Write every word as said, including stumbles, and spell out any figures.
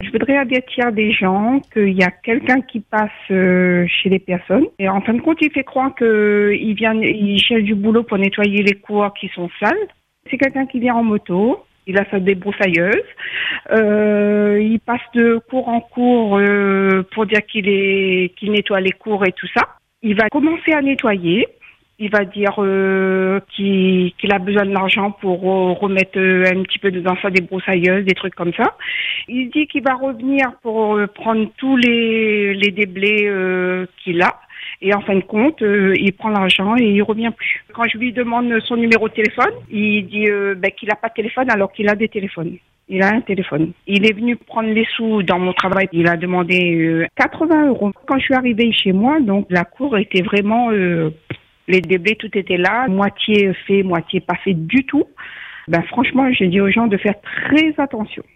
Je voudrais avertir des gens qu'il y a quelqu'un qui passe euh, chez les personnes. Et en fin de compte, il fait croire qu'il vient, il cherche du boulot pour nettoyer les cours qui sont sales. C'est quelqu'un qui vient en moto. Il a sa débroussailleuse. Euh, il passe de cours en cours euh, pour dire qu'il est, qu'il nettoie les cours et tout ça. Il va commencer à nettoyer. Il va dire euh, qu'il, qu'il a besoin de l'argent pour euh, remettre euh, un petit peu dans sa débroussailleuse, des trucs comme ça. Il dit qu'il va revenir pour euh, prendre tous les, les déblais euh, qu'il a. Et en fin de compte, euh, il prend l'argent et il revient plus. Quand je lui demande son numéro de téléphone, il dit euh, ben, qu'il n'a pas de téléphone alors qu'il a des téléphones. Il a un téléphone. Il est venu prendre les sous dans mon travail. Il a demandé euh, quatre-vingts euros. Quand je suis arrivée chez moi, donc la cour était vraiment... Euh, les déblais, tout était là, moitié fait, moitié pas fait du tout. Ben franchement, j'ai dit aux gens de faire très attention.